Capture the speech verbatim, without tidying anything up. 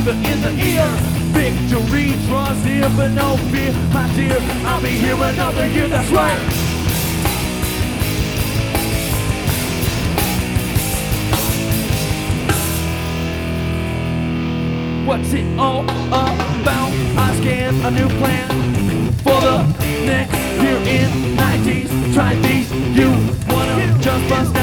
whisper in the ear. Victory draws near, but no fear, my dear. I'll be here another year, that's right. What's it all about? I scan a new plan for the next year in nineties. Try these, you wanna just bust